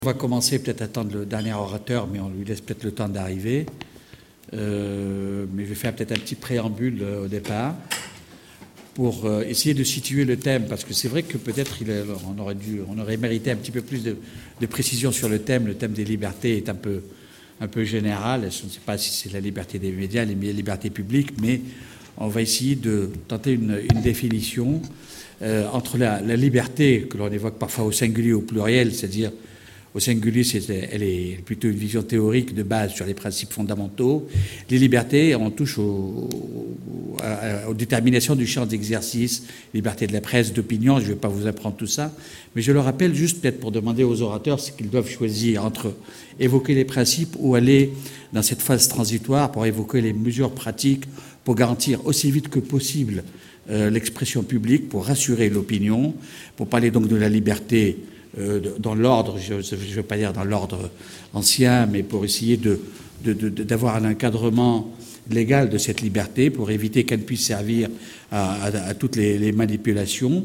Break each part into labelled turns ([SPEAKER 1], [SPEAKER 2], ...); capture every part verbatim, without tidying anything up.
[SPEAKER 1] On va commencer peut-être à attendre le dernier orateur, mais on lui laisse peut-être le temps d'arriver. Euh, mais je vais faire peut-être un petit préambule euh, au départ pour euh, essayer de situer le thème, parce que c'est vrai que peut-être il est, on aurait dû, on aurait mérité un petit peu plus de, de précision sur le thème. Le thème des libertés est un peu, un peu général. Je ne sais pas si c'est la liberté des médias, les libertés publiques, mais on va essayer de tenter une, une définition euh, entre la, la liberté que l'on évoque parfois au singulier ou au pluriel, c'est-à-dire au singulier, c'est, elle est plutôt une vision théorique de base sur les principes fondamentaux. Les libertés, on touche au, au, à, aux déterminations du champ d'exercice, liberté de la presse, d'opinion, je ne vais pas vous apprendre tout ça, mais je le rappelle juste peut-être pour demander aux orateurs ce qu'ils doivent choisir entre évoquer les principes ou aller dans cette phase transitoire pour évoquer les mesures pratiques pour garantir aussi vite que possible euh, l'expression publique, pour rassurer l'opinion, pour parler donc de la liberté Euh, dans l'ordre, je ne veux pas dire dans l'ordre ancien, mais pour essayer de, de, de, d'avoir un encadrement légal de cette liberté, pour éviter qu'elle puisse servir à, à, à toutes les, les manipulations.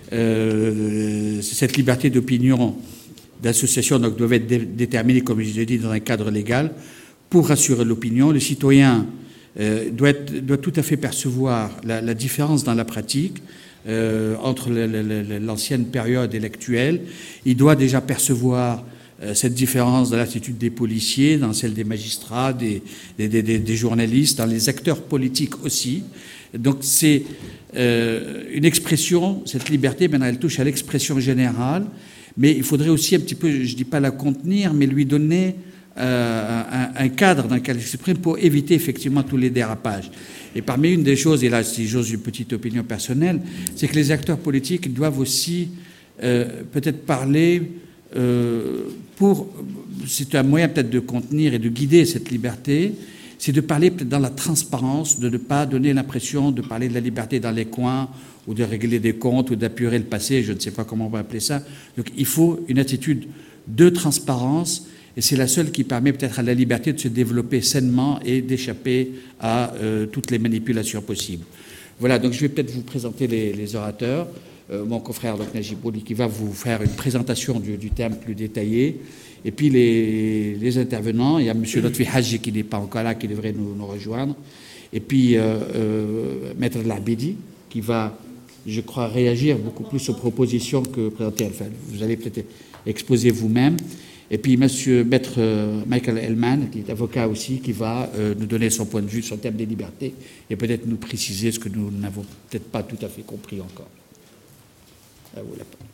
[SPEAKER 1] Euh, cette liberté d'opinion, d'association, donc, doit être dé- déterminée, comme je l'ai dit, dans un cadre légal, pour rassurer l'opinion. Le citoyen euh, doit, être, doit tout à fait percevoir la, la différence dans la pratique Euh, entre le, le, l'ancienne période et l'actuelle. Il doit déjà percevoir euh, cette différence dans l'attitude des policiers, dans celle des magistrats, des, des, des, des journalistes, dans les acteurs politiques aussi. Donc c'est euh, une expression, cette liberté, maintenant elle touche à l'expression générale, mais il faudrait aussi un petit peu, je ne dis pas la contenir, mais lui donner euh, un, un cadre dans lequel elle s'exprime pour éviter effectivement tous les dérapages. Et parmi une des choses, et là si j'ose une petite opinion personnelle, c'est que les acteurs politiques doivent aussi euh, peut-être parler euh, pour... C'est un moyen peut-être de contenir et de guider cette liberté, c'est de parler peut-être dans la transparence, de ne pas donner l'impression de parler de la liberté dans les coins ou de régler des comptes ou d'apurer le passé, je ne sais pas comment on va appeler ça. Donc il faut une attitude de transparence. Et c'est la seule qui permet peut-être à la liberté de se développer sainement et d'échapper à euh, toutes les manipulations possibles. Voilà, donc je vais peut-être vous présenter les, les orateurs. Euh, mon confrère donc, Najib Bouli qui va vous faire une présentation du, du thème plus détaillée. Et puis les, les intervenants, il y a M. Lotfi Hadji qui n'est pas encore là, qui devrait nous, nous rejoindre. Et puis euh, euh, Maître Labidi qui va, je crois, réagir beaucoup plus aux propositions que présenter. Enfin, vous allez peut-être exposer vous-même. Et puis Monsieur Maître Michael Hellman, qui est avocat aussi, qui va euh, nous donner son point de vue sur le thème des libertés et peut-être nous préciser ce que nous n'avons peut-être pas tout à fait compris encore. À vous la parole.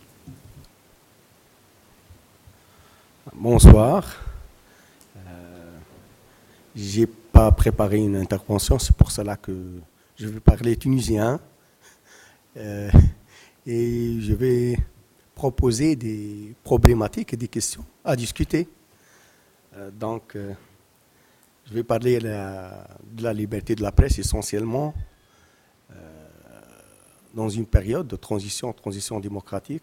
[SPEAKER 2] Bonsoir. Euh, j'ai pas préparé une intervention, c'est pour cela que je vais parler tunisien euh, et je vais proposer des problématiques et des questions à discuter. Euh, donc, euh, je vais parler de la, de la liberté de la presse essentiellement euh, dans une période de transition, transition démocratique.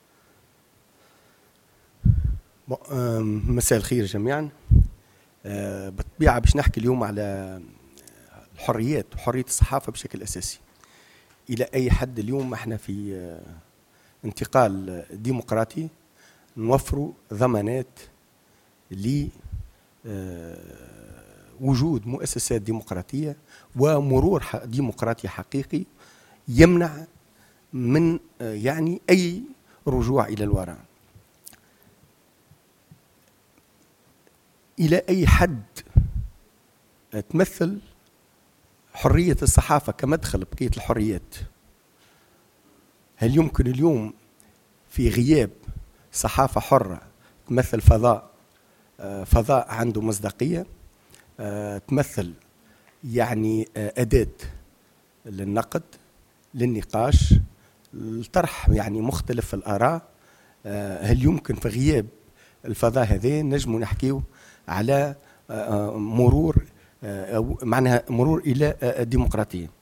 [SPEAKER 2] bon, مساء الخير جميعا. بالطبيعة باش نحكي اليوم على الحريات وحرية الصحافة بشكل أساسي. إلى أي حد اليوم احنا في انتقال ديمقراطي نوفروا ضمانات لوجود مؤسسات ديمقراطية ومرور ديمقراطي حقيقي يمنع من يعني أي رجوع إلى الوراء. إلى أي حد تمثل حرية الصحافة كمدخل بقية الحريات؟ هل يمكن اليوم في غياب صحافة حرة تمثل فضاء فضاء عنده مصداقية، تمثل يعني أداة للنقد، للنقاش، الطرح يعني مختلف الآراء؟ هل يمكن في غياب الفضاء هذا نجم نحكيه على مرور معناها مرور إلى الديمقراطية؟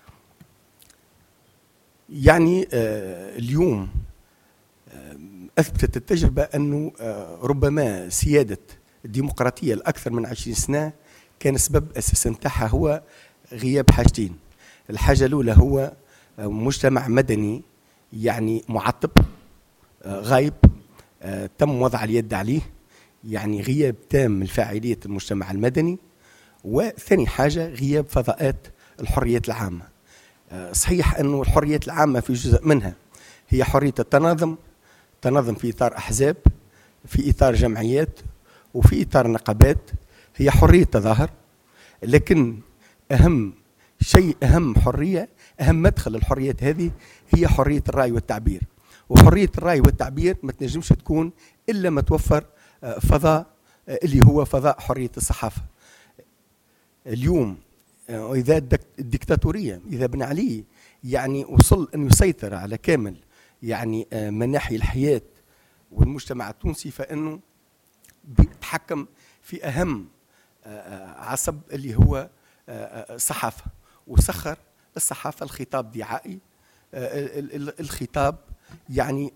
[SPEAKER 2] يعني اليوم أثبتت التجربة أنه ربما سيادة الديمقراطية الأكثر من عشرين سنة كان سبب أساس نتاعها هو غياب حاجتين. الحاجة الأولى هو مجتمع مدني يعني معطب غايب تم وضع اليد عليه، يعني غياب تام لفاعلية المجتمع المدني. وثاني حاجة غياب فضاءات الحريات العامة. صحيح أنه الحريات العامة في جزء منها هي حرية التنظم، تنظم في إطار أحزاب، في إطار جمعيات، وفي إطار نقابات، هي حرية تظاهر. لكن أهم شيء، أهم حرية، أهم مدخل الحريات هذه هي حرية الرأي والتعبير. وحرية الرأي والتعبير ما تنجمش تكون إلا ما توفر فضاء اللي هو فضاء حرية الصحافة. اليوم إذا الدكتاتورية إذا بن علي يعني وصل أن يسيطر على كامل يعني مناحي الحياة والمجتمع التونسي، فإنه بيتحكم في أهم عصب اللي هو الصحافة، وسخر الصحافة الخطاب دعائي، الخطاب يعني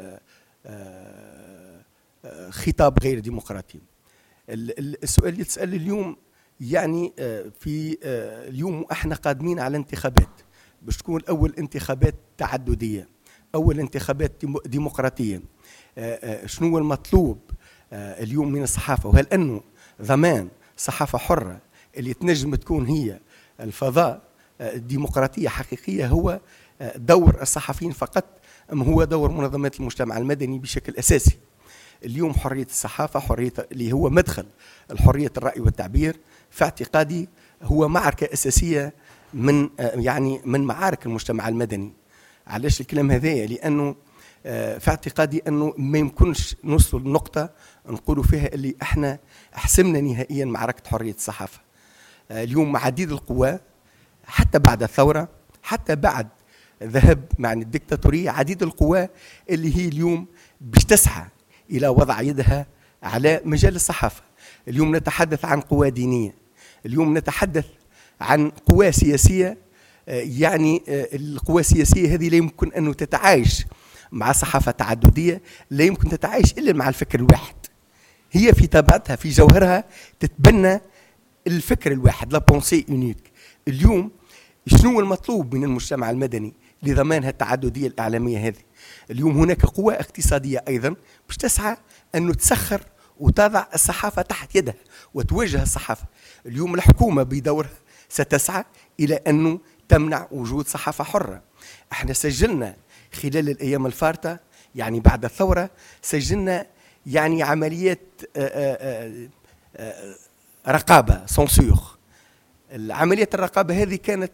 [SPEAKER 2] خطاب غير ديمقراطي. السؤال اللي تسأل اليوم يعني في اليوم احنا قادمين على انتخابات باش تكون أول انتخابات تعددية، أول انتخابات ديمقراطية. شنو هو المطلوب اليوم من الصحافة؟ وهل أنه ضمان صحافة حرة اللي تنجم تكون هي الفضاء الديمقراطية حقيقية هو دور الصحفيين فقط، أم هو دور منظمات المجتمع المدني بشكل أساسي؟ اليوم حرية الصحافة، حرية اللي هو مدخل الحرية الرأي والتعبير، في اعتقادي هو معركة أساسية من يعني من معارك المجتمع المدني. علاش الكلام هذايا؟ لأنه في اعتقادي أنه ما يمكنش نوصل لنقطة نقولوا فيها اللي احنا حسمنا نهائيا معركة حرية الصحافة. اليوم عديد القوى حتى بعد الثورة، حتى بعد ذهب مع الدكتاتورية، عديد القوى اللي هي اليوم باش تسعى إلى وضع يدها على مجال الصحافة. اليوم نتحدث عن قوى دينية، اليوم نتحدث عن قوى سياسية. يعني القوى السياسية هذه لا يمكن أن تتعايش مع صحافة تعددية، لا يمكن تتعايش إلا مع الفكر الواحد. هي في طبيعتها في جوهرها تتبنى الفكر الواحد، لا بونسي يونيك. اليوم شنو المطلوب من المجتمع المدني لضمان التعددية الإعلامية هذه؟ اليوم هناك قوى اقتصادية أيضا باش تسعى أنه تسخر وتضع الصحافة تحت يدها وتوجه الصحافة. اليوم الحكومة بدورها ستسعى إلى أنه تمنع وجود صحافة حرة. احنا سجلنا خلال الأيام الفارطة يعني بعد الثورة سجلنا يعني عمليات آآ آآ رقابة سونسور. العمليات الرقابة هذه كانت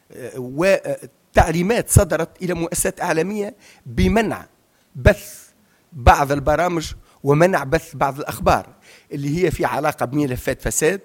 [SPEAKER 2] وتعليمات صدرت إلى مؤسسات إعلامية بمنع بث بعض البرامج ومنع بث بعض الأخبار اللي هي في علاقة بملفات فساد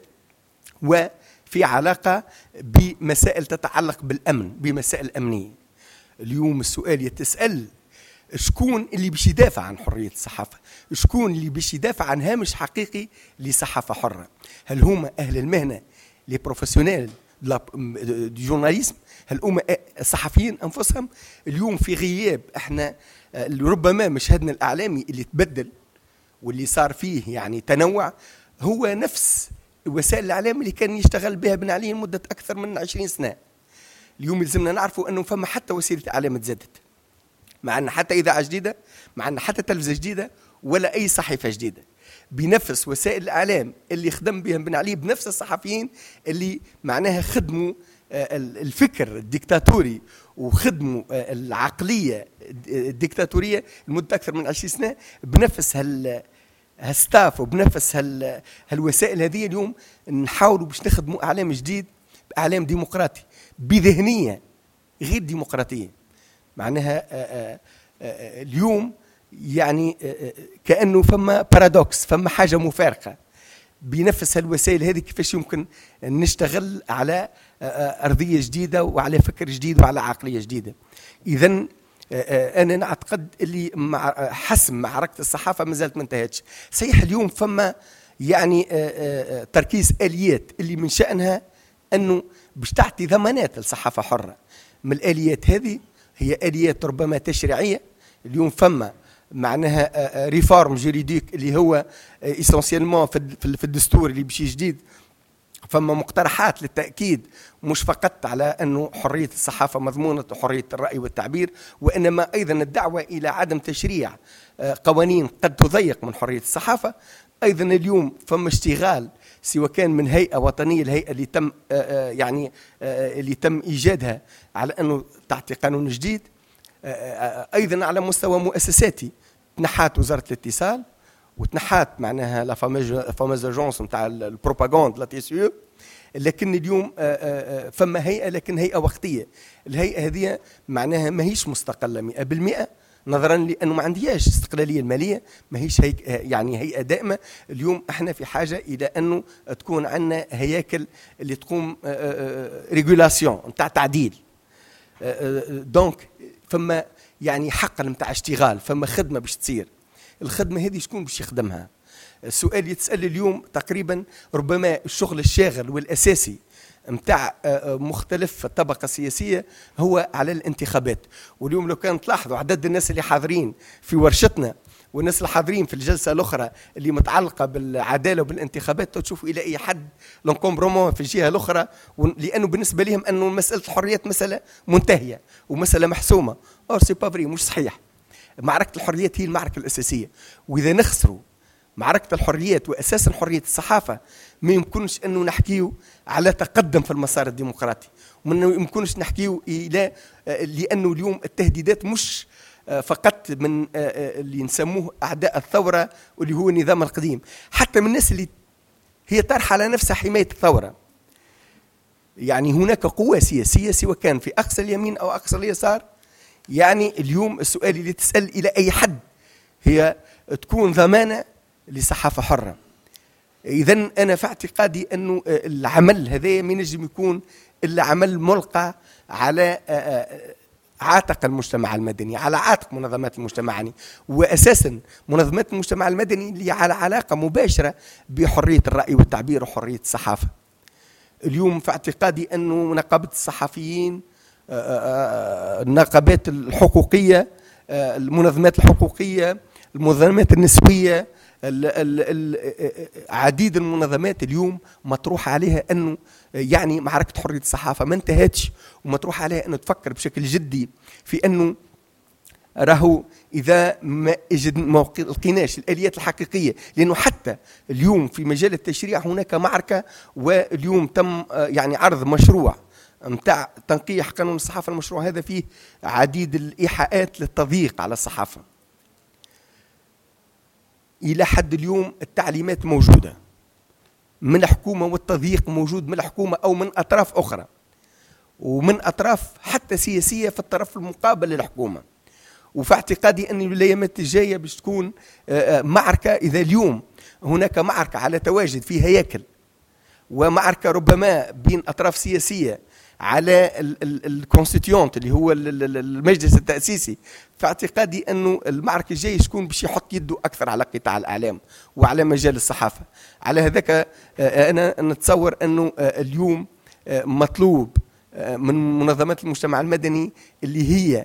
[SPEAKER 2] وفي علاقة بمسائل تتعلق بالأمن، بمسائل أمنية. اليوم السؤال يتسأل شكون اللي باش يدافع عن حرية الصحافة؟ شكون اللي باش يدافع عن هامش حقيقي لصحافة حرة؟ هل هم أهل المهنة لي بروفيسيونيل دي جورناليزم؟ هل هم الصحفيين أنفسهم؟ اليوم في غياب احنا ربما مشهدنا الإعلامي اللي تبدل واللي صار فيه يعني تنوع هو نفس وسائل الإعلام اللي كان يشتغل بها بن علي لمدة أكثر من عشرين سنة. اليوم لازمنا نعرفوا أنه فما حتى وسيلة إعلام تزادت، مع أن حتى إذاعة جديدة، مع أن حتى تلفزة جديدة، ولا أي صحيفة جديدة، بنفس وسائل الإعلام اللي خدم بها بن علي، بنفس الصحفيين اللي معناها خدموا الفكر الديكتاتوري وخدموا العقلية الديكتاتورية لمدة أكثر من عشرين سنة بنفس هال هالستاف وبنفس هال هالوسائل هذه. اليوم نحاولوا باش نخدموا إعلام جديد، إعلام ديمقراطي بذهنية غير ديمقراطية. معناها آآ آآ اليوم يعني كأنه فما بارادوكس، فما حاجة مفارقة بنفس هالوسائل هذه. كيفاش يمكن نشتغل على أرضية جديدة وعلى فكر جديد وعلى عقلية جديدة؟ إذن أنا نعتقد اللي مع حسم معركة الصحافة ما زالت ما انتهتش. صحيح اليوم فما يعني تركيز آليات اللي من شأنها أنه باش تعطي ضمانات للصحافة حرة. من الآليات هذه هي آليات ربما تشريعية. اليوم فما معناها ريفورم جوريديك اللي هو اسونسيالمون في الدستور اللي بشي جديد فما مقترحات للتأكيد مش فقط على أنه حرية الصحافة مضمونة وحرية الرأي والتعبير، وإنما أيضا الدعوة إلى عدم تشريع قوانين قد تضيق من حرية الصحافة. أيضا اليوم فما اشتغال سواء كان من هيئة وطنية، الهيئة اللي تم يعني اللي تم إيجادها على أنه تعطي قانون جديد، أيضا على مستوى مؤسساتي تنحات وزارة الاتصال وتنحات معناها لا فاموز اجونس نتاع البروباغاند لا تي اس يو، لكن اليوم فما هيئة لكن هيئة وقتية. الهيئة هذه معناها ماهيش مستقلة مئة بالمئة نظرا لأنه ما عندياش استقلالية المالية، ما هيش هيك يعني هيئة دائمة. اليوم احنا في حاجة إلى أنه تكون عندنا هياكل اللي تقوم ريغولاسيون نتاع تعديل. دونك فما يعني حق نتاع اشتغال، فما خدمة باش تصير. الخدمة هذه شكون باش يخدمها؟ السؤال يتسأل اليوم تقريبا ربما الشغل الشاغل والأساسي متاع مختلف الطبقة السياسية هو على الانتخابات. واليوم لو كان تلاحظوا عدد الناس اللي حاضرين في ورشتنا والناس اللي حاضرين في الجلسة الأخرى اللي متعلقة بالعدالة وبالانتخابات، تشوفوا إلى أي حد لنكومبرومون في الجهة الأخرى، لأنه بالنسبة لهم أنه مسألة الحريات مسألة منتهية ومسألة محسومة. أور سي با فري، مش صحيح. معركة الحريات هي المعركة الأساسية، وإذا نخسروا معركة الحريات وأساسا حرية الصحافة ما يمكنش أنه نحكيه على تقدم في المسار الديمقراطي، وما يمكنش نحكيه إلى لأنه اليوم التهديدات مش فقط من اللي نسموه أعداء الثورة واللي هو النظام القديم، حتى من الناس اللي هي طرح على نفسها حماية الثورة. يعني هناك قوة سياسية سواء كان في أقصى اليمين أو أقصى اليسار. يعني اليوم السؤال اللي تسأل إلى أي حد هي تكون ضمانة لصحافة حرة. إذن أنا في اعتقادي أنه العمل هذا ما ينجم يكون إلا عمل ملقى على عاتق المجتمع المدني، على عاتق منظمات المجتمع المدني، وأساسا منظمات المجتمع المدني اللي على علاقة مباشرة بحرية الرأي والتعبير وحرية الصحافة. اليوم في اعتقادي أنه نقابة الصحفيين، النقابات الحقوقية، المنظمات الحقوقية، المنظمات النسوية، عديد المنظمات اليوم مطروح عليها أنه يعني معركة حرية الصحافة ما انتهتش، ومطروح عليها أنه تفكر بشكل جدي في أنه راهو إذا ما لقيناش الآليات الحقيقية، لأنه حتى اليوم في مجال التشريع هناك معركة. واليوم تم يعني عرض مشروع متاع تنقيح قانون الصحافة. المشروع هذا فيه عديد الإيحاءات للتضييق على الصحافة. إلى حد اليوم التعليمات موجودة من الحكومة والتضييق موجود من الحكومة أو من أطراف أخرى، ومن أطراف حتى سياسية في الطرف المقابل للحكومة. وفي اعتقادي أن الأيامات الجاية باش تكون معركة. إذا اليوم هناك معركة على تواجد في هياكل، ومعركة ربما بين أطراف سياسية على الكونستيتيونت اللي هو المجلس التأسيسي، في اعتقادي أنه المعركة الجاية تكون باش يحط يده أكثر على قطاع الإعلام وعلى مجال الصحافة. على هذاك أنا نتصور أنه اليوم مطلوب من منظمات المجتمع المدني اللي هي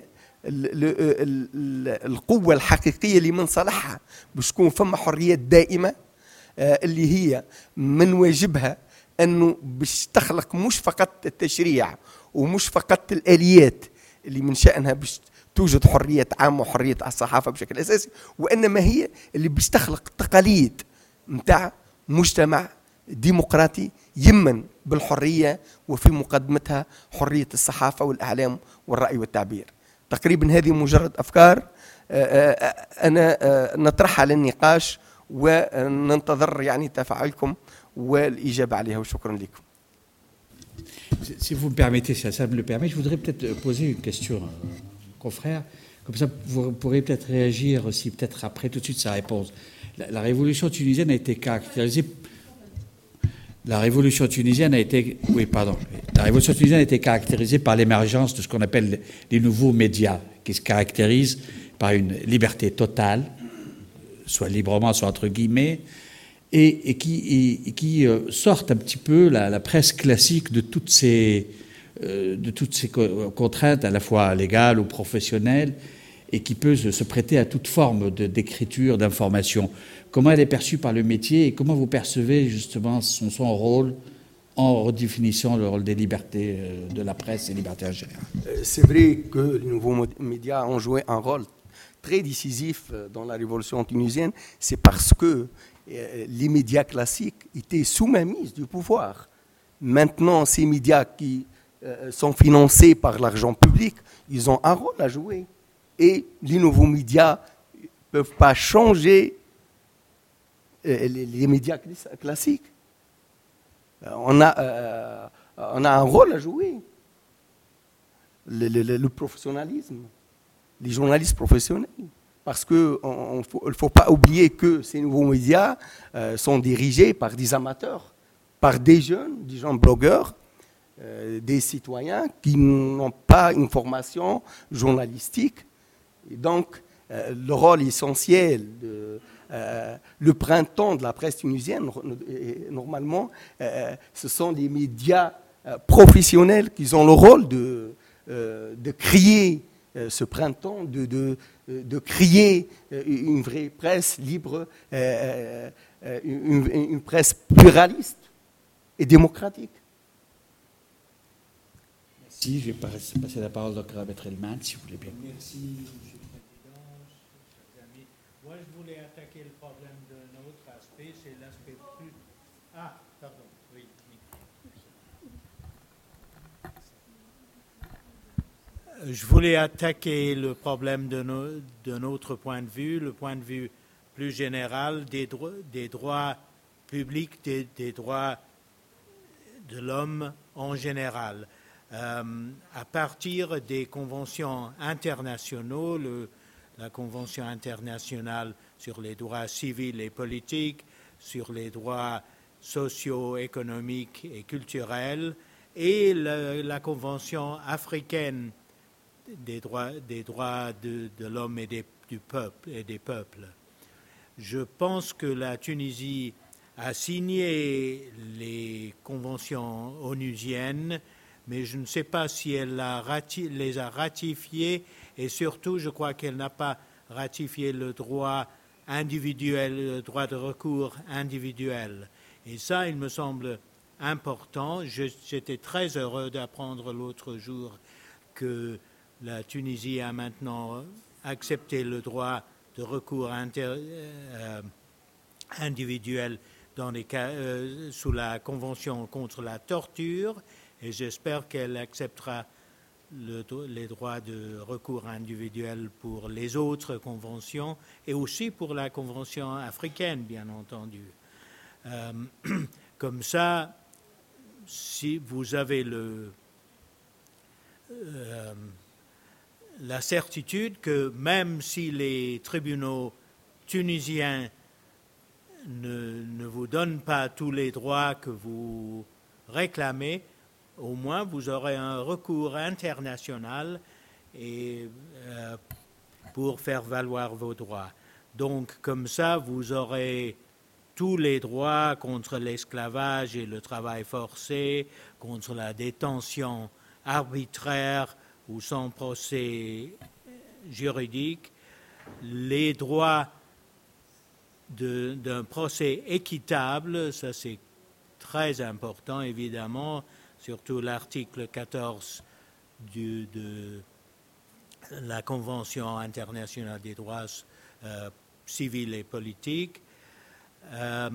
[SPEAKER 2] القوة الحقيقية اللي من صالحها باش تكون فما حريات دائمة، اللي هي من واجبها أنه باش تخلق مش فقط التشريع ومش فقط الآليات اللي من شأنها باش توجد حرية عامة وحرية الصحافة بشكل أساسي، وإنما هي اللي باش تخلق تقاليد متاع مجتمع ديمقراطي يمن بالحرية، وفي مقدمتها حرية الصحافة والإعلام والرأي والتعبير. تقريبا هذه مجرد أفكار أنا نطرحها للنقاش، وننتظر يعني تفاعلكم والإجابة عليها، وشكرا لكم.
[SPEAKER 1] Si vous me permettez, si ça me le permet, je voudrais peut-être poser une question à mon confrère. Comme ça, vous pourrez peut-être réagir aussi, peut-être après tout de suite sa réponse. La, la révolution tunisienne a été caractérisée. La révolution tunisienne a été, oui, pardon. La révolution tunisienne a été caractérisée par l'émergence de ce qu'on appelle les nouveaux médias, qui se caractérisent par une liberté totale, soit librement, soit entre guillemets, et, et qui, et, et qui euh, sortent un petit peu la, la presse classique de toutes ces, euh, de toutes ces co- contraintes, à la fois légales ou professionnelles, et qui peut se, se prêter à toute forme de, d'écriture, d'information. Comment elle est perçue par le métier et comment vous percevez justement son, son rôle en redéfinissant le rôle des libertés euh, de la presse et libertés en général.
[SPEAKER 2] C'est vrai que les nouveaux médias ont joué un rôle très décisif dans la révolution tunisienne, c'est parce que les médias classiques étaient sous mainmise du pouvoir. Maintenant, ces médias qui sont financés par l'argent public, ils ont un rôle à jouer. Et les nouveaux médias ne peuvent pas changer les médias classiques. On a, euh, on a un rôle à jouer. Le, le, le professionnalisme, les journalistes professionnels. Parce qu'il ne faut pas oublier que ces nouveaux médias euh, sont dirigés par des amateurs, par des jeunes, des jeunes blogueurs, euh, des citoyens qui n'ont pas une formation journalistique. Et donc, euh, le rôle essentiel, de, euh, le printemps de la presse tunisienne, normalement, euh, ce sont les médias euh, professionnels qui ont le rôle de, euh, de créer euh, ce printemps, de, de, de créer une vraie presse libre, euh, une, une presse pluraliste et démocratique.
[SPEAKER 1] Merci. Je vais passer la parole à Maître Elman, si vous voulez bien.
[SPEAKER 3] Merci, M. le Président, chers amis. Moi, je voulais attaquer le problème d'un autre aspect, c'est l'aspect plus... Ah, pardon, oui. Je voulais attaquer le problème d'un autre point de vue, le point de vue plus général des, dro des droits publics, des, des droits de l'homme en général. Euh, à partir des conventions internationales, le, la Convention internationale sur les droits civils et politiques, sur les droits sociaux, économiques et culturels, et la, la Convention africaine des droits, des droits de, de l'homme et des, du peuple, et des peuples. Je pense que la Tunisie a signé les conventions onusiennes, mais je ne sais pas si elle a les a ratifiées, et surtout, je crois qu'elle n'a pas ratifié le droit individuel, le droit de recours individuel. Et ça, il me semble important. J'étais très heureux d'apprendre l'autre jour que la Tunisie a maintenant accepté le droit de recours inter, euh, individuel dans les cas, euh, sous la Convention contre la torture, et j'espère qu'elle acceptera le, les droits de recours individuel pour les autres conventions et aussi pour la Convention africaine, bien entendu. Euh, comme ça, si vous avez le, euh, la certitude que même si les tribunaux tunisiens ne, ne vous donnent pas tous les droits que vous réclamez, au moins vous aurez un recours international et, euh, pour faire valoir vos droits. Donc, comme ça, vous aurez tous les droits contre l'esclavage et le travail forcé, contre la détention arbitraire ou sans procès juridique, les droits d'un procès équitable, ça c'est très important évidemment, surtout l'article quatorze du, de la Convention internationale des droits euh, civils et politiques. Euh,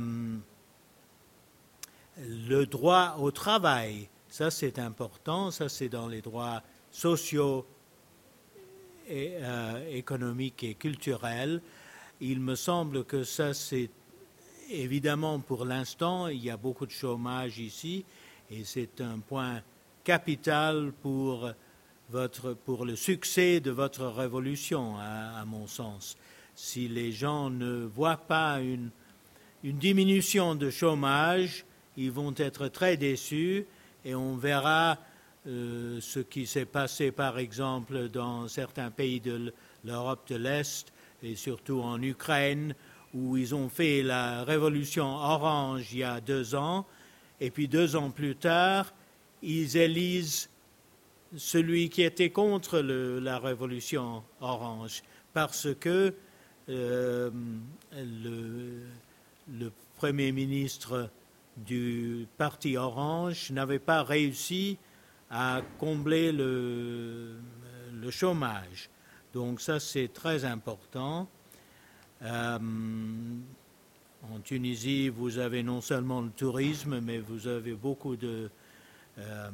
[SPEAKER 3] le droit au travail, ça c'est important, ça c'est dans les droits sociaux, et, euh, économiques et culturels. Il me semble que ça c'est évidemment pour l'instant, il y a beaucoup de chômage ici et c'est un point capital pour, votre, pour le succès de votre révolution, à, à mon sens. Si les gens ne voient pas une, une diminution de chômage, ils vont être très déçus et on verra euh, ce qui s'est passé par exemple dans certains pays de l'Europe de l'Est et surtout en Ukraine où ils ont fait la révolution orange il y a deux ans et puis deux ans plus tard, ils élisent celui qui était contre le, la révolution orange parce que euh, le, le Premier ministre du Parti orange n'avaient pas réussi à combler le, le chômage. Donc ça, c'est très important. Euh, en Tunisie, vous avez non seulement le tourisme, mais vous avez beaucoup de, euh,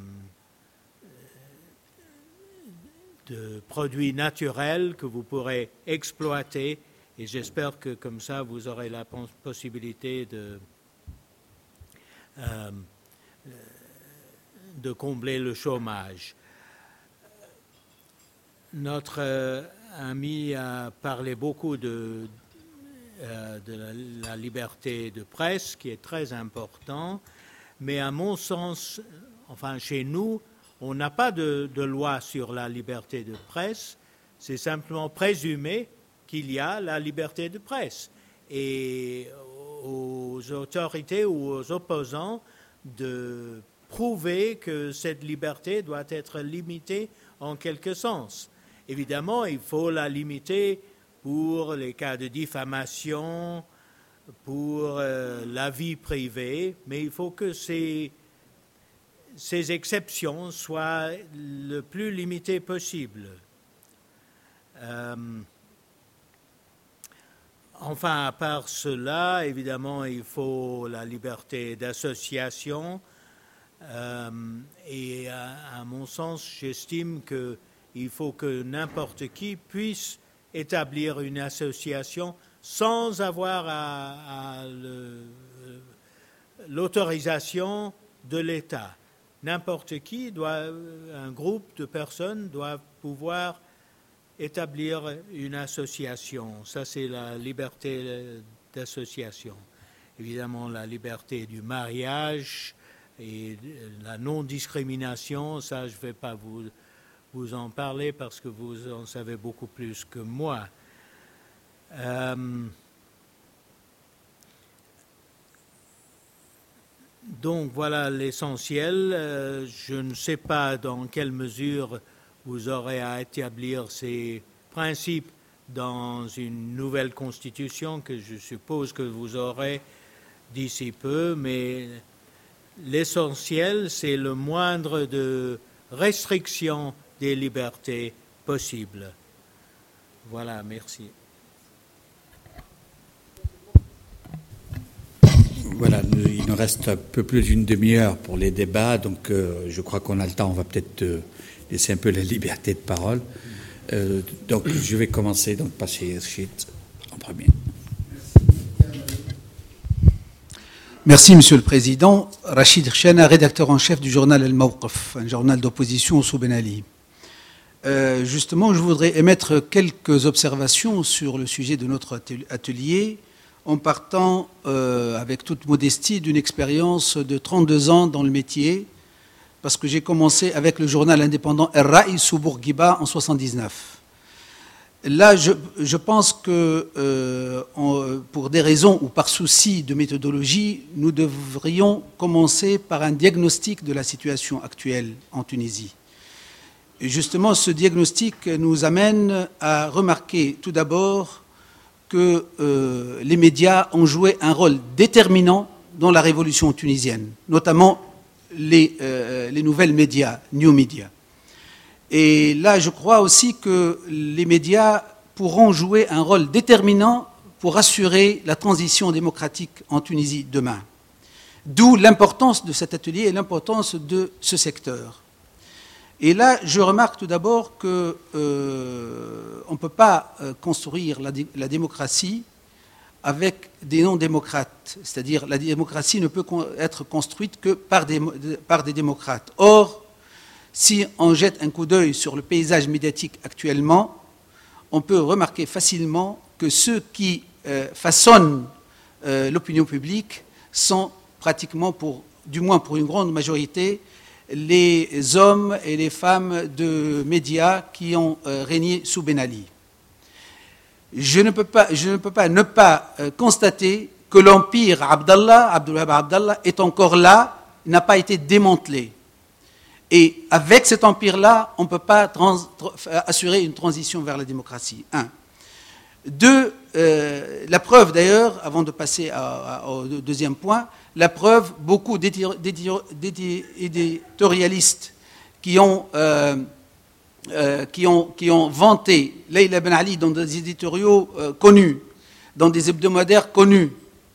[SPEAKER 3] de produits naturels que vous pourrez exploiter. Et j'espère que comme ça, vous aurez la possibilité de, euh, de combler le chômage. Notre euh, ami a parlé beaucoup de, euh, de la, la liberté de presse, qui est très important, mais à mon sens, enfin chez nous, on n'a pas de, de loi sur la liberté de presse, c'est simplement présumé qu'il y a la liberté de presse. Et aux autorités ou aux opposants de prouver que cette liberté doit être limitée en quelque sens. Évidemment, il faut la limiter pour les cas de diffamation, pour euh, la vie privée, mais il faut que ces, ces exceptions soient le plus limitées possible. Euh, enfin, à part cela, évidemment, il faut la liberté d'association. Euh, et à, à mon sens, j'estime que il faut que n'importe qui puisse établir une association sans avoir à, à le, l'autorisation de l'État. N'importe qui, doit, un groupe de personnes doit pouvoir établir une association. Ça, c'est la liberté d'association. Évidemment, la liberté du mariage et la non-discrimination, ça, je ne vais pas vous... vous en parler parce que vous en savez beaucoup plus que moi. Euh, donc voilà l'essentiel. Euh, je ne sais pas dans quelle mesure vous aurez à établir ces principes dans une nouvelle constitution que je suppose que vous aurez d'ici peu, mais l'essentiel, c'est le moindre de restrictions des libertés possibles. Voilà, merci.
[SPEAKER 1] Voilà, il nous reste un peu plus d'une demi-heure pour les débats, donc euh, je crois qu'on a le temps, on va peut-être euh, laisser un peu la liberté de parole. Euh, donc je vais commencer, donc passer Rachid en premier.
[SPEAKER 4] Merci, Monsieur le Président. Rachid Khchana, rédacteur en chef du journal Al-Mawqif, un journal d'opposition au Sou Ben Ali. Euh, justement, je voudrais émettre quelques observations sur le sujet de notre atelier, en partant, euh, avec toute modestie, d'une expérience de trente-deux ans dans le métier, parce que j'ai commencé avec le journal indépendant El-Ra'i sous Bourguiba en soixante-dix-neuf. Là, je, je pense que, euh, on, pour des raisons ou par souci de méthodologie, nous devrions commencer par un diagnostic de la situation actuelle en Tunisie. Et justement, ce diagnostic nous amène à remarquer tout d'abord que euh, les médias ont joué un rôle déterminant dans la révolution tunisienne, notamment les, euh, les nouvelles médias, new media. Et là, je crois aussi que les médias pourront jouer un rôle déterminant pour assurer la transition démocratique en Tunisie demain. D'où l'importance de cet atelier et l'importance de ce secteur. Et là, je remarque tout d'abord qu'on euh, ne peut pas construire la, la démocratie avec des non-démocrates. C'est-à-dire la démocratie ne peut être construite que par des, par des démocrates. Or, si on jette un coup d'œil sur le paysage médiatique actuellement, on peut remarquer facilement que ceux qui euh, façonnent euh, l'opinion publique sont pratiquement, pour, du moins pour une grande majorité, les hommes et les femmes de médias qui ont euh, régné sous Ben Ali. Je ne peux pas, je ne peux pas ne pas euh, constater que l'empire Abdallah, Abdulwahab Abdallah, est encore là, n'a pas été démantelé. Et avec cet empire-là, on ne peut pas trans, assurer une transition vers la démocratie. Un. Deux, euh, la preuve d'ailleurs, avant de passer à, à, au deuxième point, la preuve, beaucoup d'éditorialistes qui ont, euh, euh, qui ont, qui ont vanté Leïla Ben Ali dans des éditoriaux euh, connus, dans des hebdomadaires connus,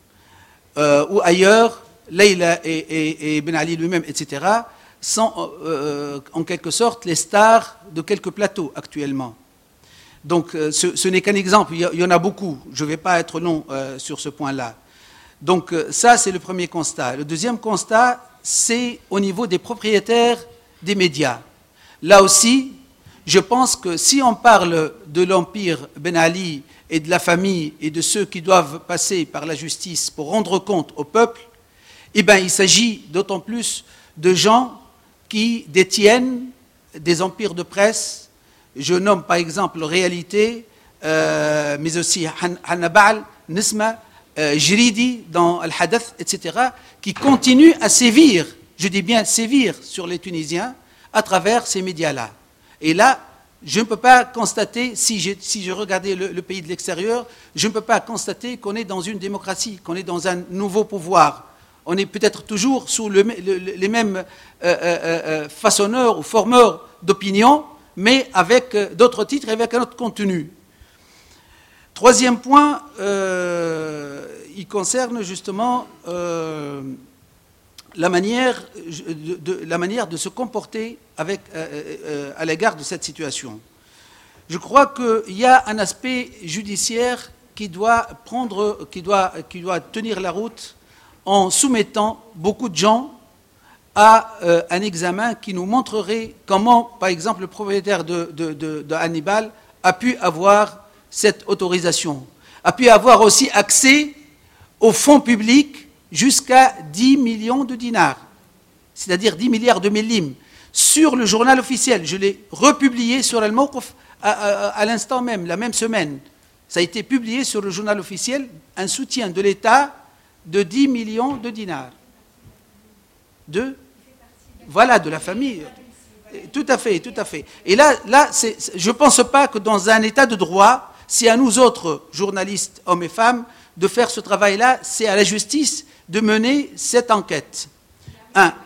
[SPEAKER 4] euh, ou ailleurs, Leïla et, et, et Ben Ali lui-même, et cetera, sont euh, en quelque sorte les stars de quelques plateaux actuellement. Donc euh, ce, ce n'est qu'un exemple, il y, il y en a beaucoup, je ne vais pas être long euh, sur ce point-là. Donc euh, ça, c'est le premier constat. Le deuxième constat, c'est au niveau des propriétaires des médias. Là aussi, je pense que si on parle de l'empire Ben Ali et de la famille et de ceux qui doivent passer par la justice pour rendre compte au peuple, eh bien, il s'agit d'autant plus de gens qui détiennent des empires de presse. Je nomme par exemple Réalité, euh, mais aussi Hannabal, Nisma, euh, Jridi dans Al-Hadath, et cetera, qui continuent à sévir, je dis bien sévir sur les Tunisiens à travers ces médias-là. Et là, je ne peux pas constater, si je, si je regardais le, le pays de l'extérieur, je ne peux pas constater qu'on est dans une démocratie, qu'on est dans un nouveau pouvoir. On est peut-être toujours sous le, le, les mêmes euh, euh, façonneurs ou formeurs d'opinion, mais avec euh, d'autres titres et avec un autre contenu. Troisième point, euh, il concerne justement euh, la, manière de, de, la manière de se comporter avec, euh, euh, à l'égard de cette situation. Je crois qu'il y a un aspect judiciaire qui doit, prendre, qui doit, qui doit tenir la route en soumettant beaucoup de gens à euh, un examen qui nous montrerait comment, par exemple, le propriétaire de, de, de, de Hannibal a pu avoir cette autorisation, a pu avoir aussi accès aux fonds publics jusqu'à dix millions de dinars, c'est-à-dire dix milliards de millim, sur le journal officiel. Je l'ai republié sur Al-Mawqif à, à, à l'instant même, la même semaine. Ça a été publié sur le journal officiel, un soutien de l'État de dix millions de dinars. De, voilà, de la famille. Tout à fait, tout à fait. Et là, là c'est, je ne pense pas que dans un état de droit, c'est à nous autres, journalistes, hommes et femmes, de faire ce travail-là, c'est à la justice de mener cette enquête. Un,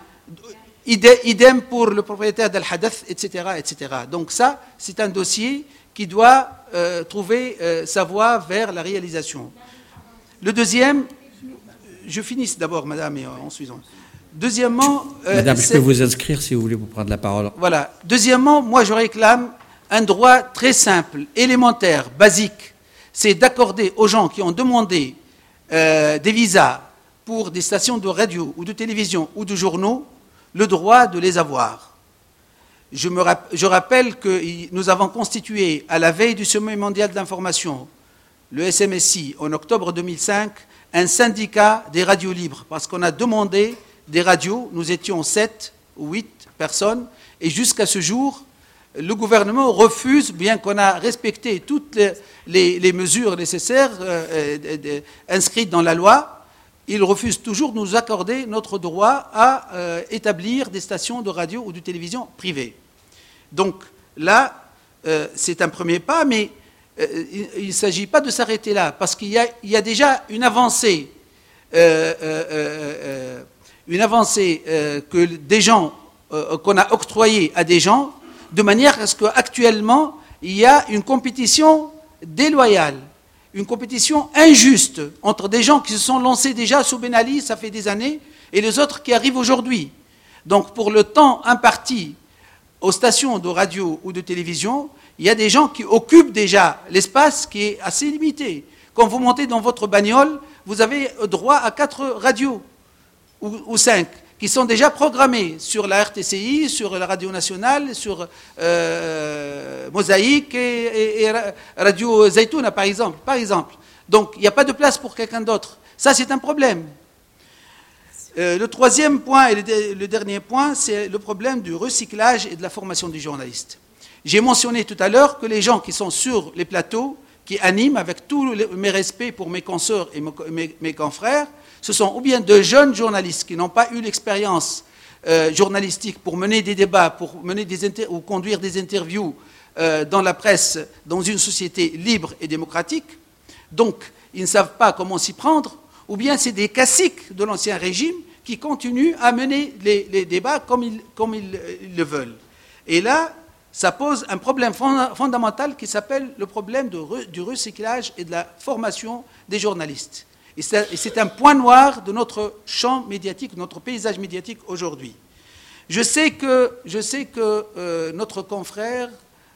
[SPEAKER 4] idem pour le propriétaire d'Al-Hadath, et cetera, et cetera. Donc ça, c'est un dossier qui doit euh, trouver euh, sa voie vers la réalisation. Le deuxième, je finis d'abord, madame, et en suivant. Deuxièmement...
[SPEAKER 1] Euh, madame, je peux vous inscrire si vous voulez vous prendre la parole.
[SPEAKER 4] Voilà. Deuxièmement, moi je réclame un droit très simple, élémentaire, basique. C'est d'accorder aux gens qui ont demandé euh, des visas pour des stations de radio ou de télévision ou de journaux, le droit de les avoir. Je, me rapp- je rappelle que nous avons constitué, à la veille du Sommet mondial de l'information, le S M S I, en octobre deux mille cinq, un syndicat des radios libres, parce qu'on a demandé des radios, nous étions sept ou huit personnes, et jusqu'à ce jour, le gouvernement refuse, bien qu'on a respecté toutes les, les, les mesures nécessaires euh, euh, inscrites dans la loi, il refuse toujours de nous accorder notre droit à euh, établir des stations de radio ou de télévision privées. Donc là, euh, c'est un premier pas, mais euh, il ne s'agit pas de s'arrêter là, parce qu'il y a, il y a déjà une avancée, euh, euh, euh, une avancée euh, que des gens, euh, qu'on a octroyée à des gens, de manière à ce qu'actuellement, il y a une compétition déloyale, une compétition injuste entre des gens qui se sont lancés déjà sous Ben Ali, ça fait des années, et les autres qui arrivent aujourd'hui. Donc pour le temps imparti aux stations de radio ou de télévision, il y a des gens qui occupent déjà l'espace qui est assez limité. Quand vous montez dans votre bagnole, vous avez droit à quatre radios, ou, ou cinq, qui sont déjà programmés sur la R T C I, sur la Radio Nationale, sur euh, Mosaïque et, et, et Radio Zaytouna, par exemple, par exemple. Donc, il n'y a pas de place pour quelqu'un d'autre. Ça, c'est un problème. Euh, le troisième point et le, le dernier point, c'est le problème du recyclage et de la formation des journalistes. J'ai mentionné tout à l'heure que les gens qui sont sur les plateaux, qui animent, avec tous les, mes respects pour mes consoeurs et mes, mes confrères, ce sont ou bien de jeunes journalistes qui n'ont pas eu l'expérience euh, journalistique pour mener des débats, pour mener des inter- ou conduire des interviews euh, dans la presse, dans une société libre et démocratique, Donc, ils ne savent pas comment s'y prendre, ou bien c'est des caciques de l'ancien régime qui continuent à mener les, les débats comme, ils, comme ils, ils le veulent. Et là, ça pose un problème fondamental qui s'appelle le problème de re, du recyclage et de la formation des journalistes. Et c'est un point noir de notre champ médiatique, de notre paysage médiatique aujourd'hui. Je sais que, je sais que euh, notre confrère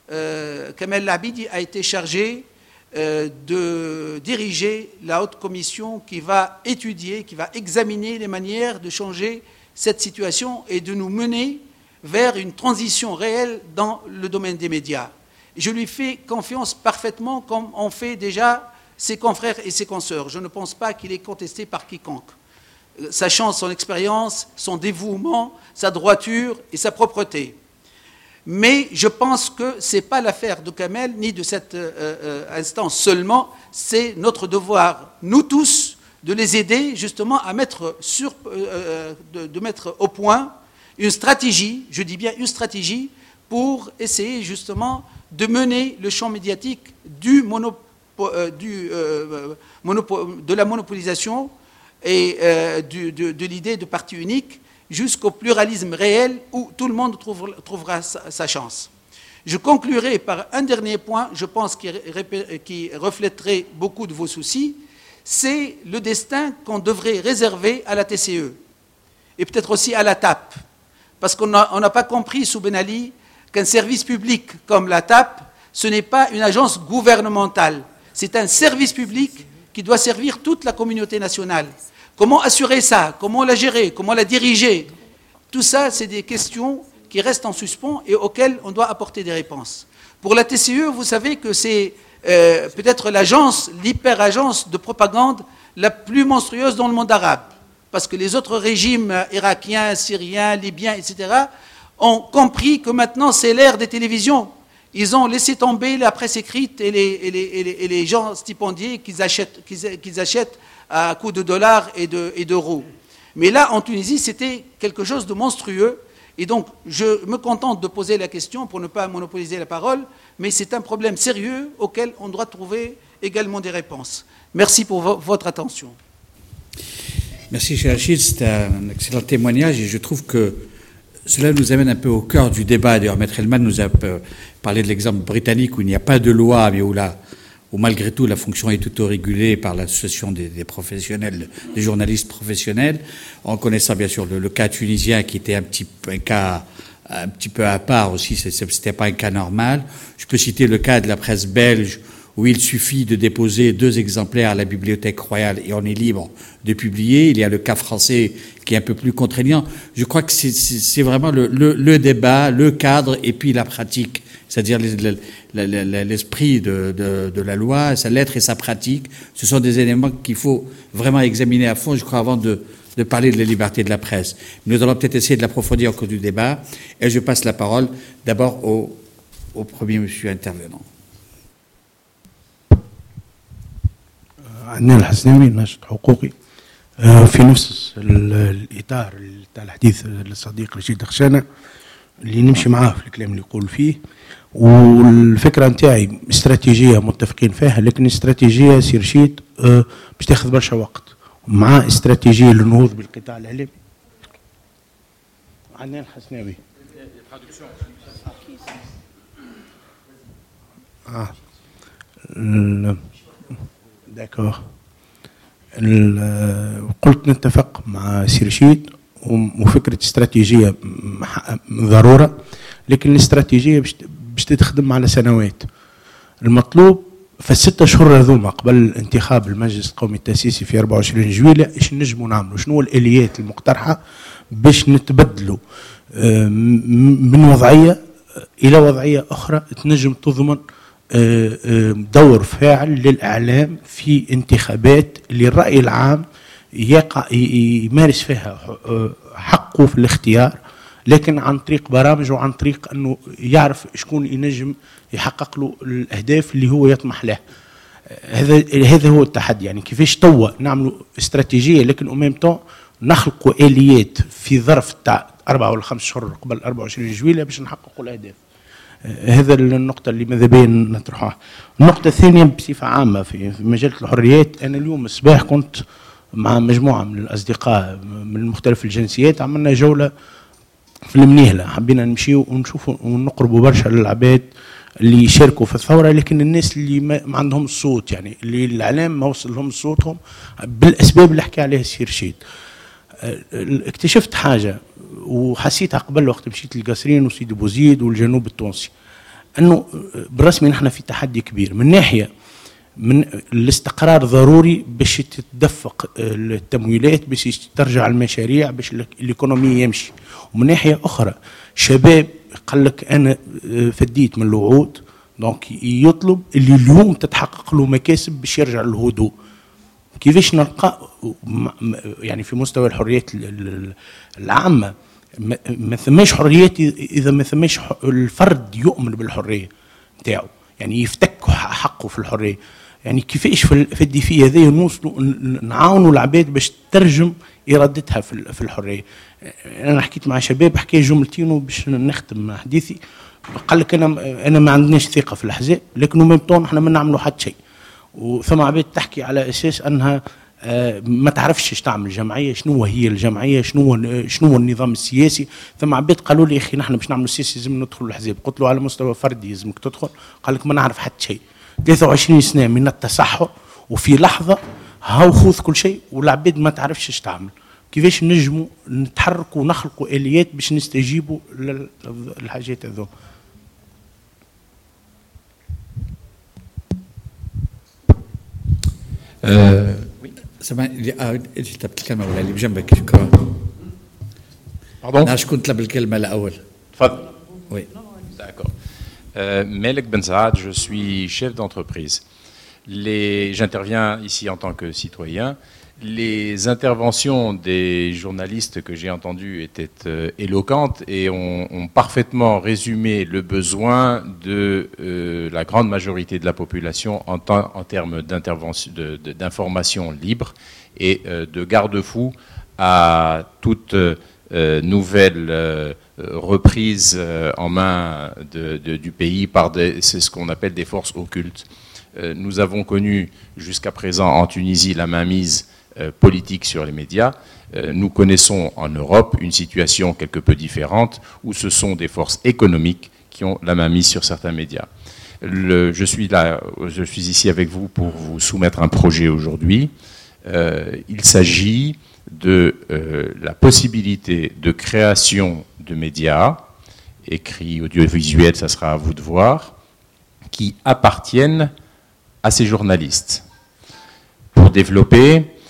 [SPEAKER 4] euh, Kamel Labidi a été chargé euh, de diriger la haute commission qui va étudier, qui va examiner les manières de changer cette situation et de nous mener vers une transition réelle dans le domaine des médias. Je lui fais confiance parfaitement comme on fait déjà ses confrères et ses consoeurs. Je ne pense pas qu'il est contesté par quiconque. Sachant son expérience, son dévouement, sa droiture et sa propreté. Mais je pense que ce n'est pas l'affaire de Kamel ni de cette euh, euh, instance seulement, c'est notre devoir, nous tous, de les aider justement à mettre, sur, euh, de, de mettre au point une stratégie, je dis bien une stratégie, pour essayer justement de mener le champ médiatique du mono, euh, du, euh, monopo, de la monopolisation et euh, du, de, de l'idée de parti unique jusqu'au pluralisme réel où tout le monde trouvera, trouvera sa, sa chance. Je conclurai par un dernier point, je pense, qui, qui reflèterait beaucoup de vos soucis, c'est le destin qu'on devrait réserver à la T C E et peut-être aussi à la T A P. Parce qu'on n'a pas compris sous Ben Ali qu'un service public comme la T A P, ce n'est pas une agence gouvernementale, c'est un service public qui doit servir toute la communauté nationale. Comment assurer ça? Comment la gérer? Comment la diriger? Tout ça, c'est des questions qui restent en suspens et auxquelles on doit apporter des réponses. Pour la T C E, vous savez que c'est euh, peut-être l'agence, l'hyper-agence de propagande la plus monstrueuse dans le monde arabe. Parce que les autres régimes irakiens, syriens, libyens, et cetera, ont compris que maintenant c'est l'ère des télévisions. Ils ont laissé tomber la presse écrite et les, et les, et les, et les gens stipendiés qu'ils achètent, qu'ils, qu'ils achètent à coups de dollars et, de, et d'euros. Mais là, en Tunisie, c'était quelque chose de monstrueux. Et donc, je me contente de poser la question pour ne pas monopoliser la parole, mais c'est un problème sérieux auquel on doit trouver également des réponses. Merci pour vo- votre attention.
[SPEAKER 1] Merci, Cheikh Rachid. C'est un excellent témoignage et je trouve que cela nous amène un peu au cœur du débat. D'ailleurs, Maître Elman nous a parlé de l'exemple britannique où il n'y a pas de loi, mais où, la, où malgré tout la fonction est autorégulée par l'association des, des professionnels, des journalistes professionnels, en connaissant bien sûr le, le cas tunisien qui était un petit un cas un petit peu à part aussi, c'était pas un cas normal. Je peux citer le cas de la presse belge où il suffit de déposer deux exemplaires à la Bibliothèque royale et on est libre de publier. Il y a le cas français qui est un peu plus contraignant. Je crois que c'est, c'est, c'est vraiment le, le, le débat, le cadre et puis la pratique, c'est-à-dire l'esprit de, de, de la loi, sa lettre et sa pratique. Ce sont des éléments qu'il faut vraiment examiner à fond, je crois, avant de, de parler de la liberté de la presse. Nous allons peut-être essayer de l'approfondir au cours du débat et je passe la parole d'abord au, au premier monsieur intervenant.
[SPEAKER 5] عندنا الحسناوي ناشط حقوقي في نفس الإطار تاع الحديث الصديق رشيد خشانة اللي نمشي معاه في الكلام اللي يقول فيه والفكرة نتاعي استراتيجية متفقين فيها لكن استراتيجية سي رشيد باش تاخذ برشا وقت مع استراتيجية للنهوض بالقطاع الإعلامي. عندنا الحسناوي اه داكوغ قلت نتفق مع سي رشيد وفكرة استراتيجية ضرورة لكن الاستراتيجية باش تخدم على سنوات. المطلوب في الستة شهور هذوما قبل انتخاب المجلس القومي التأسيسي في أربعة وعشرين جويلية ايش نجموا نعملوا؟ شنو الآليات المقترحة باش نتبدلوا من وضعية إلى وضعية أخرى تنجم تضمن دور فاعل للإعلام في انتخابات اللي الرأي العام يقع يمارس فيها حقه في الاختيار لكن عن طريق برامج وعن طريق أنه يعرف شكون ينجم يحقق له الأهداف اللي هو يطمح لها. هذا هذا هو التحدي، يعني كيفاش توا نعملوا استراتيجية لكن أمام طون نخلقوا آليات في ظرف تاع أربعة ولا خمس شهور قبل أربعة وعشرين جويلية باش نحققوا الأهداف. هذا النقطة اللي ماذا بيا نطرحها. النقطة الثانية بصفة عامة في مجال الحريات، أنا اليوم الصباح كنت مع مجموعة من الأصدقاء من مختلف الجنسيات، عملنا جولة في المنيهلة، حبينا نمشيو ونشوفوا ونقربوا برشا للعباد اللي يشاركوا في الثورة، لكن الناس اللي ما عندهم الصوت، يعني اللي الإعلام ما وصل لهم صوتهم بالأسباب اللي حكى عليها السي رشيد. اكتشفت حاجة وحسيتها قبل وقت مشيت للقصرين وسيدي بوزيد والجنوب التونسي، أنه بالرسمي نحن في تحدي كبير. من ناحية من الاستقرار ضروري باش تتدفق التمويلات، باش ترجع المشاريع، باش الايكونومي يمشي. ومن ناحيه اخرى شباب قال لك انا فديت من الوعود، دونك يطلب اللي اليوم تتحقق له مكاسب باش يرجع للهدوء. كيفاش نلقى يعني في مستوى الحريات العامه ما ثماش حريات اذا ما ثماش الفرد يؤمن بالحريه نتاعو، يعني يفتك حقه في الحريه. يعني كيفاش في الديفي هذا نوصلوا نعاونوا العباد باش تترجم ارادتها في الحريه. انا حكيت مع شباب حكى جملتين وباش نختم حديثي، قال لك انا انا ما عندناش ثقه في الاحزاب، لكن ميم طون احنا ما نعملوا حتى شيء. وثم عباد تحكي على اساس انها ما تعرفش ايش تعمل جمعيه، شنو هي الجمعيه، شنو شنو النظام السياسي. ثم عباد قالوا لي اخي نحن باش نعملوا سياسي لازم ندخلوا الاحزاب. قلت له على مستوى فردي لازمك تدخل، قال لك ما نعرف حتى شيء. ثلاثة وعشرين سنه من التصحر وفي لحظه هاو خوذ كل شيء والعباد ما تعرفش ايش تعمل. كيفاش نجموا نتحركوا ونخلقوا اليات باش نستجيبوا للحاجات هذو؟
[SPEAKER 1] أه سامحني انت بتتكلم ولا اللي بجنبك؟ شكرا.
[SPEAKER 6] باردون؟
[SPEAKER 1] شكون طلب الكلمه الاول؟
[SPEAKER 6] تفضل.
[SPEAKER 1] وي.
[SPEAKER 6] D'accord. Euh, Melek Benzaad, je suis chef d'entreprise. Les... J'interviens ici en tant que citoyen. Les interventions des journalistes que j'ai entendues étaient euh, éloquentes et ont, ont parfaitement résumé le besoin de euh, la grande majorité de la population en, en termes d'information libre et euh, de garde-fou à toute euh, nouvelle euh, reprise euh, en main de, de, du pays par des, c'est ce qu'on appelle des forces occultes. Euh, nous avons connu jusqu'à présent en Tunisie la mainmise Euh, politique sur les médias. Euh, nous connaissons en Europe une situation quelque peu différente où ce sont des forces économiques qui ont la main mise sur certains médias. Le, je suis là, je suis ici avec vous pour vous soumettre un projet aujourd'hui. Euh, il s'agit de euh, la possibilité de création de médias, écrits, audiovisuels, ça sera à vous de voir, qui appartiennent à ces journalistes. Pour développer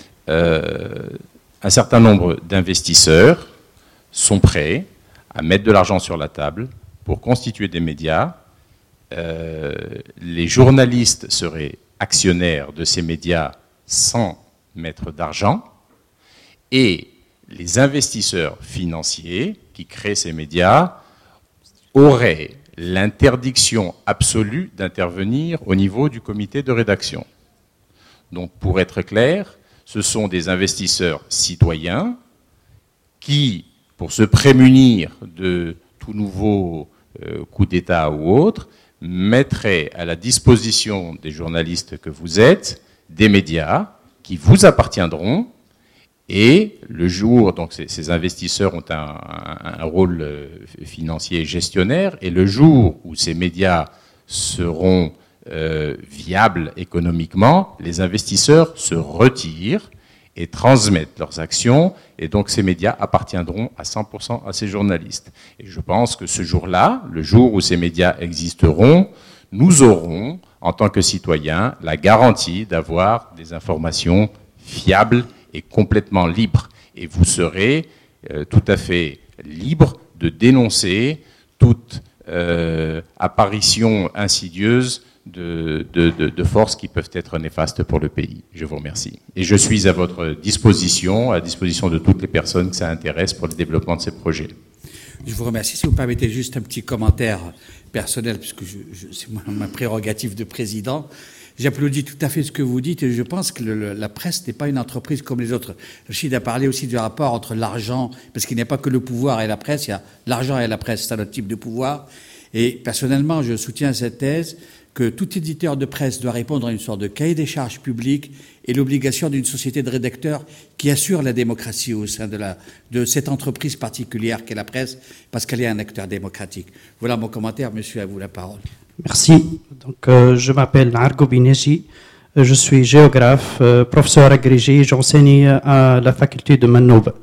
[SPEAKER 6] Euh, un certain nombre d'investisseurs sont prêts à mettre de l'argent sur la table pour constituer des médias. Euh, les journalistes seraient actionnaires de ces médias sans mettre d'argent et les investisseurs financiers qui créent ces médias auraient l'interdiction absolue d'intervenir au niveau du comité de rédaction. Donc, pour être clair, ce sont des investisseurs citoyens qui, pour se prémunir de tout nouveau euh, coup d'État ou autre, mettraient à la disposition des journalistes que vous êtes des médias qui vous appartiendront. Et le jour, donc ces, ces investisseurs ont un, un, un rôle financier et gestionnaire, et le jour où ces médias seront Euh, viables économiquement, les investisseurs se retirent et transmettent leurs actions, et donc ces médias appartiendront à cent pour cent à ces journalistes. Et je pense que ce jour-là, le jour où ces médias existeront, nous aurons, en tant que citoyens, la garantie d'avoir des informations fiables et complètement libres. Et vous serez euh, tout à fait libre de dénoncer toute euh, apparition insidieuse De, de, de, de forces qui peuvent être néfastes pour le pays. Je vous remercie. Et je suis à votre disposition, à la disposition de toutes les personnes que ça intéresse pour le développement de ces projets.
[SPEAKER 1] Je vous remercie. Si vous permettez juste un petit commentaire personnel, puisque je, je, c'est ma prérogative de président. J'applaudis tout à fait ce que vous dites et je pense que le, la presse n'est pas une entreprise comme les autres. Rachid a parlé aussi du rapport entre l'argent, parce qu'il n'y a pas que le pouvoir et la presse, il y a l'argent et la presse, c'est un autre type de pouvoir. Et personnellement, je soutiens cette thèse que tout éditeur de presse doit répondre à une sorte de cahier des charges public et l'obligation d'une société de rédacteurs qui assure la démocratie au sein de, la, de cette entreprise particulière qu'est la presse, parce qu'elle est un acteur démocratique. Voilà mon commentaire, monsieur, à vous la parole.
[SPEAKER 7] Merci. Donc, euh, je m'appelle Nargo Bineji, je suis géographe, euh, professeur agrégé, j'enseigne à la faculté de Manoub.